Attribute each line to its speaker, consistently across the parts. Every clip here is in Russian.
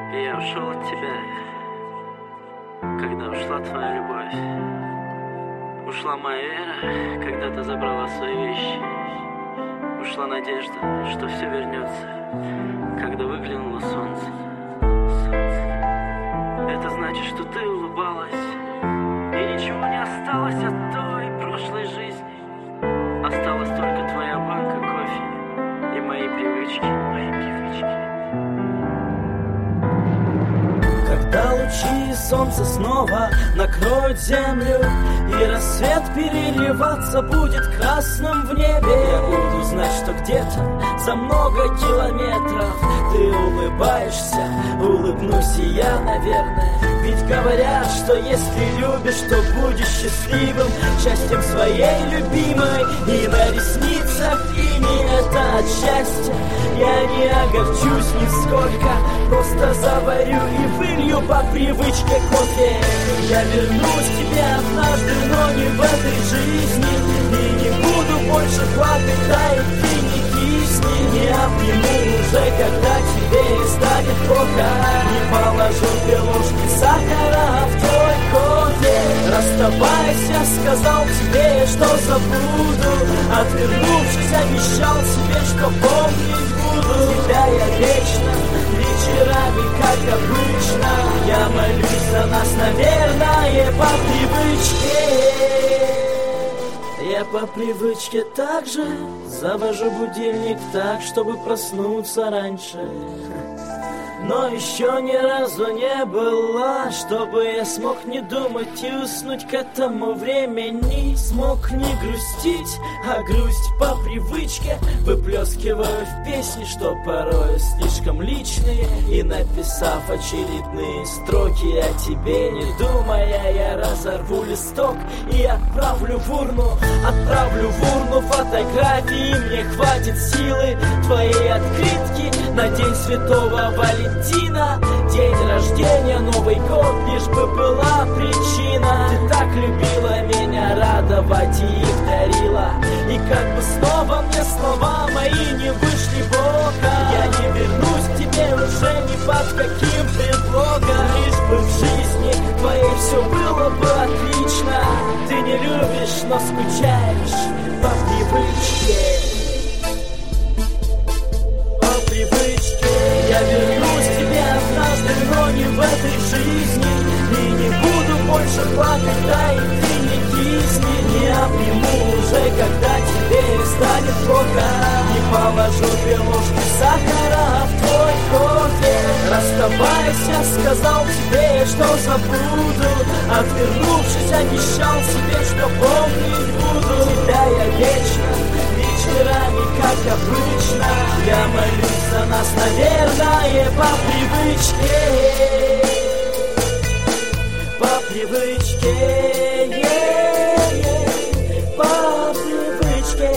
Speaker 1: И я ушел от тебя, когда ушла твоя любовь. Ушла моя вера, когда ты забрала свои вещи. Ушла надежда, что все вернется, когда выглянуло солнце. Это значит, что ты улыбалась, и ничего не осталось от той прошлой жизни. Осталась только твоя банка кофе и мои привычки.
Speaker 2: Когда лучи солнца снова накроют землю, и рассвет переливаться будет красным в небе, я буду знать, что где-то за много километров ты улыбаешься, улыбнусь и я, наверное. Ведь говорят, что если любишь, то будешь счастливым, счастьем своей любимой. И на ресницах имя это от счастья я не огорчусь нисколько, просто заварю и вылью по привычке кофе. Я вернусь к тебе однажды, но не в этой жизни, и не буду больше плакать, да и ты не кисни. Не обниму уже, когда тебе станет плохо, не положу 2 ложки сахара в твой кофе. Расставаясь, я сказал тебе, что забуду, отвернувшись, обещал себе, что помнить буду. Тебя я вечно, вечерами, как обычно, я молюсь за нас, наверное, по привычке. Я по привычке также завожу будильник так, чтобы проснуться раньше. Но еще ни разу не было, чтобы я смог не думать и уснуть к этому времени. Смог не грустить, а грусть по привычке выплескиваю в песни, что порой слишком личные. И написав очередные строки о тебе, не думая, я разорву листок и отправлю в урну. Отправлю в урну фотографии, мне хватит силы твоей открытки на День Святого Валентина, день рождения, Новый год, лишь бы была причина. Ты так любила меня радовать и их дарила, и как бы снова мне слова мои не вышли боком. Я не вернусь к тебе уже ни под каким предлогом, лишь бы в жизни твоей все было бы отлично. Ты не любишь, но скучаешь по привычке. Я вернусь к тебе однажды, но не в этой жизни, и не буду больше плакать, да и ты не кисни. Не обниму уже, когда тебе станет плохо, не положу 2 ложки сахара в твой кофе. Расставаясь, я сказал тебе, что забуду, отвернувшись, обещал себе, что помнить буду. Тебя я вечно, вечерами, как обычно, я молюсь за нас, наверное, по привычке. По привычке, по привычке,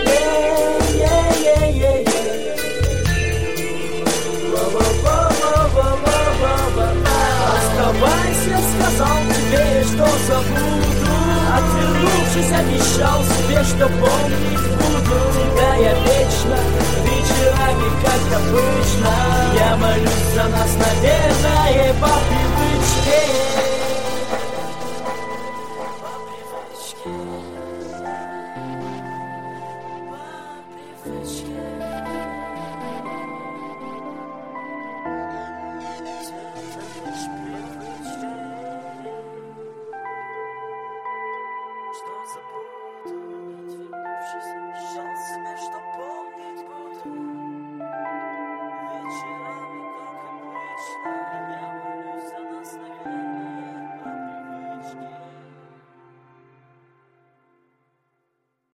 Speaker 2: Оставайся, сказал тебе, что забуду, отвернувшись, обещал себе, что помнить буду. Тебя я вечно, вечерами, как обычно, я молюсь за нас, наверное, по привычке.